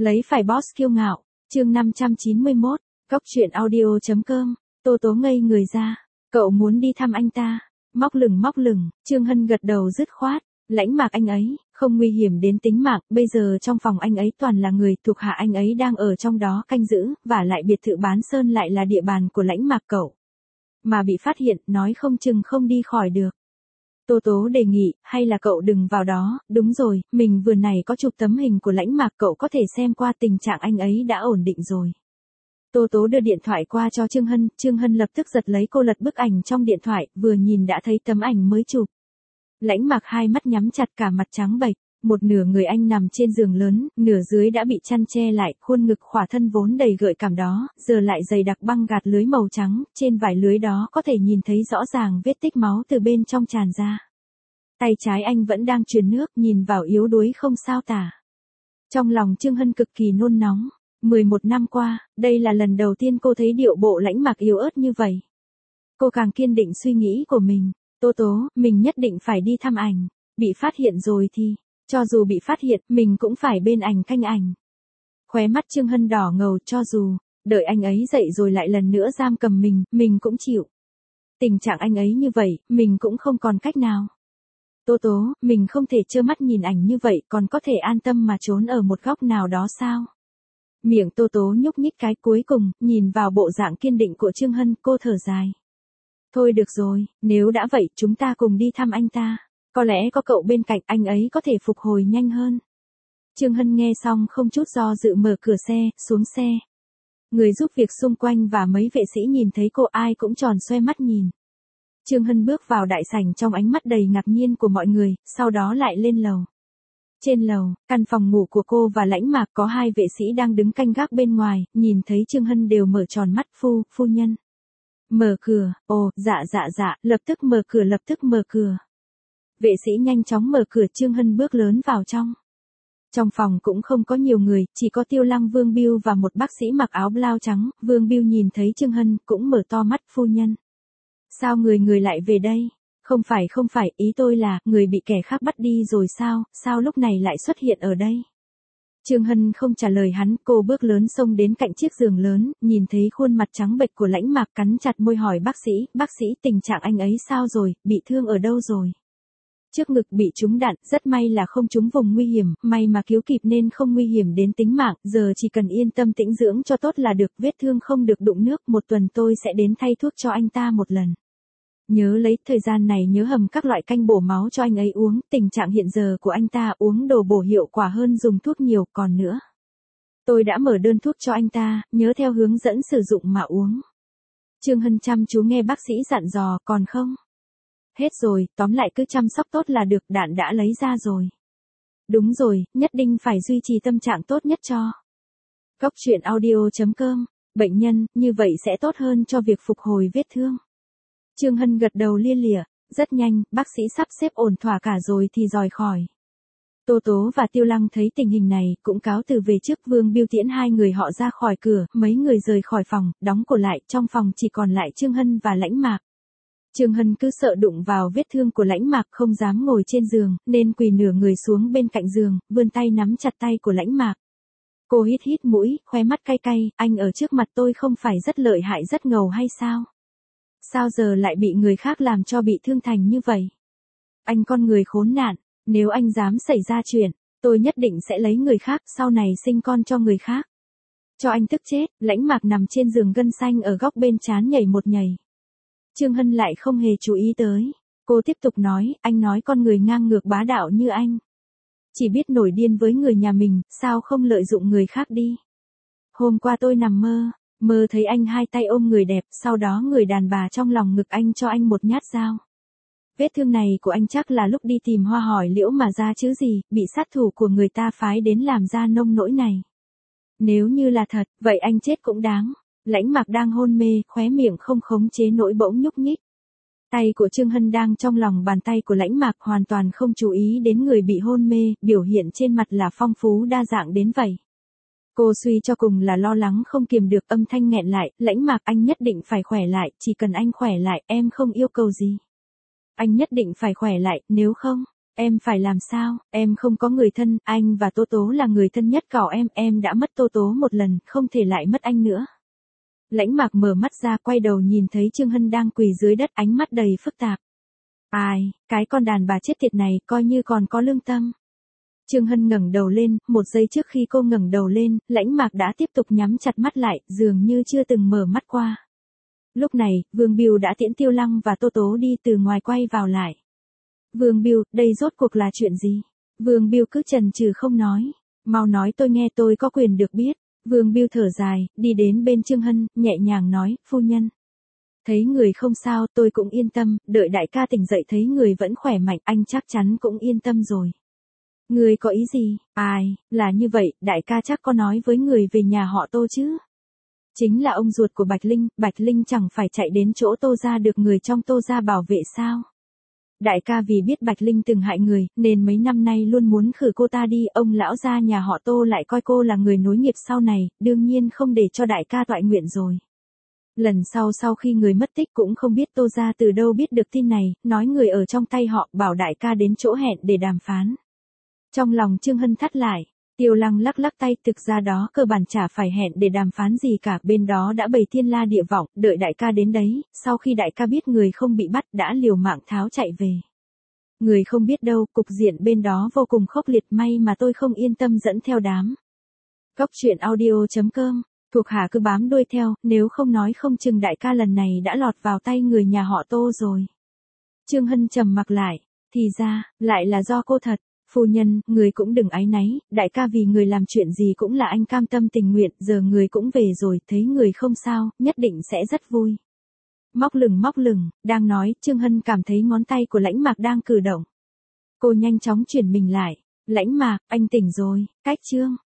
Lấy phải boss kiêu ngạo, chương 591, Góc truyện audio.com, Tô Tố ngây người ra, cậu muốn đi thăm anh ta, móc lửng, Trương Hân gật đầu dứt khoát, Lãnh Mạc anh ấy, không nguy hiểm đến tính mạng, bây giờ trong phòng anh ấy toàn là người thuộc hạ anh ấy đang ở trong đó canh giữ, và lại biệt thự Bán Sơn lại là địa bàn của Lãnh Mạc cậu. Mà bị phát hiện, nói không chừng không đi khỏi được. Tô Tố đề nghị, hay là cậu đừng vào đó, đúng rồi, mình vừa này có chụp tấm hình của Lãnh Mạc cậu có thể xem qua tình trạng anh ấy đã ổn định rồi. Tô Tố đưa điện thoại qua cho Trương Hân lập tức giật lấy cô lật bức ảnh trong điện thoại, vừa nhìn đã thấy tấm ảnh mới chụp. Lãnh Mạc hai mắt nhắm chặt cả mặt trắng bệch, một nửa người anh nằm trên giường lớn, nửa dưới đã bị chăn che lại, khuôn ngực khỏa thân vốn đầy gợi cảm đó, giờ lại dày đặc băng gạt lưới màu trắng, trên vải lưới đó có thể nhìn thấy rõ ràng vết tích máu từ bên trong tràn ra. Tay trái anh vẫn đang truyền nước, nhìn vào yếu đuối không sao tả. Trong lòng Trương Hân cực kỳ nôn nóng, 11 năm qua, đây là lần đầu tiên cô thấy điệu bộ Lãnh Mạc yếu ớt như vậy. Cô càng kiên định suy nghĩ của mình, Tô Tố, mình nhất định phải đi thăm ảnh, bị phát hiện rồi thì, cho dù bị phát hiện, mình cũng phải bên ảnh canh ảnh. Khóe mắt Trương Hân đỏ ngầu, cho dù, đợi anh ấy dậy rồi lại lần nữa giam cầm mình cũng chịu. Tình trạng anh ấy như vậy, mình cũng không còn cách nào. Tô Tố, mình không thể trơ mắt nhìn ảnh như vậy, còn có thể an tâm mà trốn ở một góc nào đó sao? Miệng Tô Tố nhúc nhích cái cuối cùng, nhìn vào bộ dạng kiên định của Trương Hân, cô thở dài. Thôi được rồi, nếu đã vậy, chúng ta cùng đi thăm anh ta. Có lẽ có cậu bên cạnh anh ấy có thể phục hồi nhanh hơn. Trương Hân nghe xong không chút do dự mở cửa xe, xuống xe. Người giúp việc xung quanh và mấy vệ sĩ nhìn thấy cô ai cũng tròn xoe mắt nhìn. Trương Hân bước vào đại sảnh trong ánh mắt đầy ngạc nhiên của mọi người, sau đó lại lên lầu. Trên lầu, căn phòng ngủ của cô và Lãnh Mạc có hai vệ sĩ đang đứng canh gác bên ngoài, nhìn thấy Trương Hân đều mở tròn mắt, phu nhân. Mở cửa, dạ, lập tức mở cửa. Vệ sĩ nhanh chóng mở cửa, Trương Hân bước lớn vào trong. Trong phòng cũng không có nhiều người, chỉ có Tiêu Lăng Vương Biêu và một bác sĩ mặc áo blau trắng, Vương Biêu nhìn thấy Trương Hân, cũng mở to mắt, phu nhân. Sao người lại về đây? Không phải, ý tôi là, người bị kẻ khác bắt đi rồi sao lúc này lại xuất hiện ở đây? Trương Hân không trả lời hắn, cô bước lớn xông đến cạnh chiếc giường lớn, nhìn thấy khuôn mặt trắng bệch của Lãnh Mạc, cắn chặt môi hỏi bác sĩ tình trạng anh ấy sao rồi, bị thương ở đâu rồi? Trước ngực bị trúng đạn, rất may là không trúng vùng nguy hiểm, may mà cứu kịp nên không nguy hiểm đến tính mạng, giờ chỉ cần yên tâm tĩnh dưỡng cho tốt là được, vết thương không được đụng nước, một tuần tôi sẽ đến thay thuốc cho anh ta một lần. Nhớ lấy thời gian này nhớ hầm các loại canh bổ máu cho anh ấy uống, tình trạng hiện giờ của anh ta uống đồ bổ hiệu quả hơn dùng thuốc nhiều, còn nữa. Tôi đã mở đơn thuốc cho anh ta, nhớ theo hướng dẫn sử dụng mà uống. Trương Hân chăm chú nghe bác sĩ dặn dò, còn không? Hết rồi, tóm lại cứ chăm sóc tốt là được, đạn đã lấy ra rồi. Đúng rồi, nhất định phải duy trì tâm trạng tốt nhất cho. Góc truyện audio.com, bệnh nhân, như vậy sẽ tốt hơn cho việc phục hồi vết thương. Trương Hân gật đầu lia lịa, rất nhanh, bác sĩ sắp xếp ổn thỏa cả rồi thì rời khỏi. Tô Tố và Tiêu Lăng thấy tình hình này, cũng cáo từ về trước, Vương Biêu tiễn hai người họ ra khỏi cửa, mấy người rời khỏi phòng, đóng cửa lại, trong phòng chỉ còn lại Trương Hân và Lãnh Mạc. Trương Hân cứ sợ đụng vào vết thương của Lãnh Mạc, không dám ngồi trên giường, nên quỳ nửa người xuống bên cạnh giường, vươn tay nắm chặt tay của Lãnh Mạc. Cô hít mũi, khóe mắt cay, anh ở trước mặt tôi không phải rất lợi hại rất ngầu hay sao? Sao giờ lại bị người khác làm cho bị thương thành như vậy? Anh con người khốn nạn, nếu anh dám xảy ra chuyện, tôi nhất định sẽ lấy người khác, sau này sinh con cho người khác. Cho anh tức chết, Lãnh Mạc nằm trên giường gân xanh ở góc bên trán nhảy một nhảy. Trương Hân lại không hề chú ý tới. Cô tiếp tục nói, anh nói con người ngang ngược bá đạo như anh. Chỉ biết nổi điên với người nhà mình, sao không lợi dụng người khác đi? Hôm qua tôi nằm mơ thấy anh hai tay ôm người đẹp, sau đó người đàn bà trong lòng ngực anh cho anh một nhát dao. Vết thương này của anh chắc là lúc đi tìm hoa hỏi liễu mà ra chứ gì, bị sát thủ của người ta phái đến làm ra nông nỗi này. Nếu như là thật, vậy anh chết cũng đáng. Lãnh Mạc đang hôn mê, khóe miệng không khống chế nổi bỗng nhúc nhích. Tay của Trương Hân đang trong lòng bàn tay của Lãnh Mạc, hoàn toàn không chú ý đến người bị hôn mê, biểu hiện trên mặt là phong phú đa dạng đến vậy. Cô suy cho cùng là lo lắng không kiềm được, âm thanh nghẹn lại, Lãnh Mạc anh nhất định phải khỏe lại, chỉ cần anh khỏe lại, em không yêu cầu gì. Anh nhất định phải khỏe lại, nếu không, Em phải làm sao, em không có người thân, anh và Tố Tố là người thân nhất của em đã mất Tố Tố một lần, không thể lại mất anh nữa. Lãnh Mạc mở mắt ra quay đầu nhìn thấy Trương Hân đang quỳ dưới đất ánh mắt đầy phức tạp. Ai, cái con đàn bà chết tiệt này coi như còn có lương tâm. Trương Hân ngẩng đầu lên, một giây trước khi cô ngẩng đầu lên, Lãnh Mạc đã tiếp tục nhắm chặt mắt lại, dường như chưa từng mở mắt qua. Lúc này, Vương Biêu đã tiễn Tiêu Lăng và Tố Tố đi từ ngoài quay vào lại. Vương Biêu, đây rốt cuộc là chuyện gì? Vương Biêu cứ chần chừ không nói. Mau nói tôi nghe, tôi có quyền được biết. Vương Biêu thở dài, đi đến bên Trương Hân, nhẹ nhàng nói, phu nhân. Thấy người không sao, tôi cũng yên tâm, đợi đại ca tỉnh dậy thấy người vẫn khỏe mạnh, anh chắc chắn cũng yên tâm rồi. Người có ý gì? Ai, là như vậy, đại ca chắc có nói với người về nhà họ Tô chứ? Chính là ông ruột của Bạch Linh chẳng phải chạy đến chỗ Tô gia được người trong Tô gia bảo vệ sao? Đại ca vì biết Bạch Linh từng hại người, nên mấy năm nay luôn muốn khử cô ta đi, ông lão gia nhà họ Tô lại coi cô là người nối nghiệp sau này, đương nhiên không để cho đại ca toại nguyện rồi. Lần sau khi người mất tích cũng không biết Tô gia từ đâu biết được tin này, nói người ở trong tay họ, bảo đại ca đến chỗ hẹn để đàm phán. Trong lòng Trương Hân thắt lại, Tiêu Lăng lắc lắc tay, thực ra đó cơ bản chả phải hẹn để đàm phán gì cả, bên đó đã bày thiên la địa võng, đợi đại ca đến đấy, sau khi đại ca biết người không bị bắt đã liều mạng tháo chạy về. Người không biết đâu, cục diện bên đó vô cùng khốc liệt, may mà tôi không yên tâm dẫn theo đám. Cóc truyện audio.com, thuộc hạ cứ bám đuôi theo, nếu không nói không chừng đại ca lần này đã lọt vào tay người nhà họ Tô rồi. Trương Hân trầm mặc lại, thì ra, lại là do cô thật. Phu nhân, người cũng đừng áy náy, đại ca vì người làm chuyện gì cũng là anh cam tâm tình nguyện, giờ người cũng về rồi, thấy người không sao, nhất định sẽ rất vui. Móc lửng, đang nói, Trương Hân cảm thấy ngón tay của Lãnh Mạc đang cử động. Cô nhanh chóng chuyển mình lại, Lãnh Mạc, anh tỉnh rồi, cách Trương.